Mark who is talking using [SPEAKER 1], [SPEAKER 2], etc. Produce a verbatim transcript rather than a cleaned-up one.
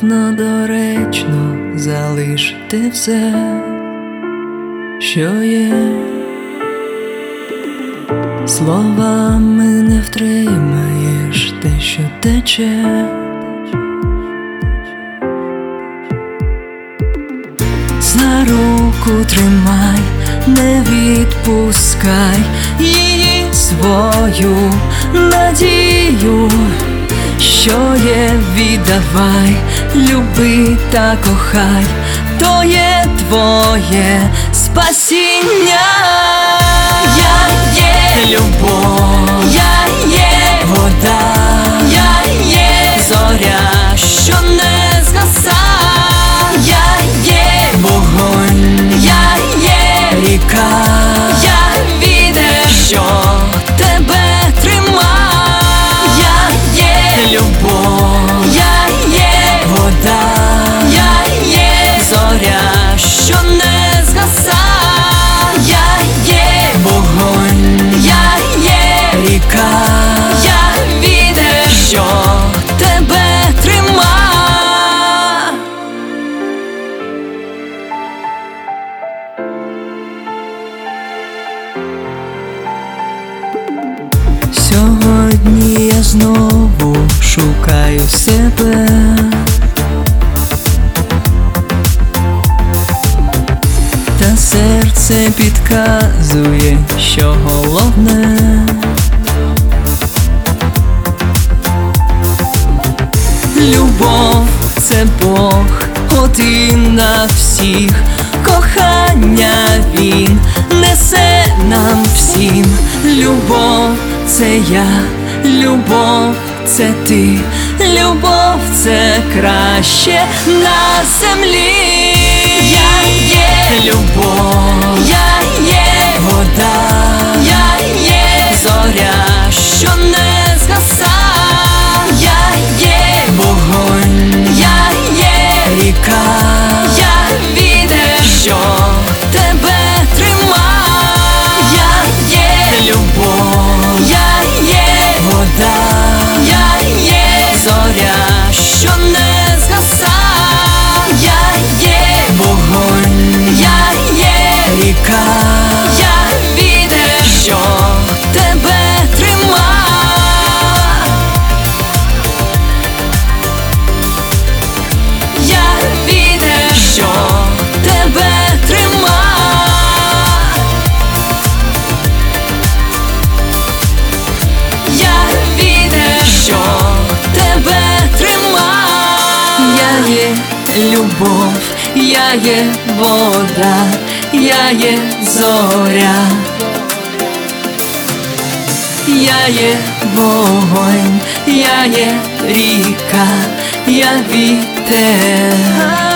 [SPEAKER 1] коректно, доречно залишити все, що є. Словами не втримаєш те, що тече. За руку тримай, не відпускай її, свою надію, що є, віддавай, люби та кохай, то є твоє спасіння. Я є любов, я є вода, я є зоря, що не згаса, я є вогонь, я є ріка, я вітер, що тебе трима. Я є любов, я є вода, я є зоря, що не згаса, я є вогонь, я є ріка, я вітер, що тебе трима. Сьогодні я знову шукаю себе, та серце підказує, що головне любов — це Бог один на всіх, кохання Він несе нам всім. Любов — це я, любов — це ти, любов — це краще на землі. Я є любов, я є вода, я є зоря, що не згаса, я є вогонь, я є ріка, я вітер, що тебе трима. Я є любов, я є вода, я є зоря, що не згаса, я є вогонь, я є ріка, я вітер, що тебе трима. Я вітер, що тебе трима. Я вітер, що тебе трима. Я є любов, я є вода, я є зоря, я є вогонь, я є ріка, я вітер.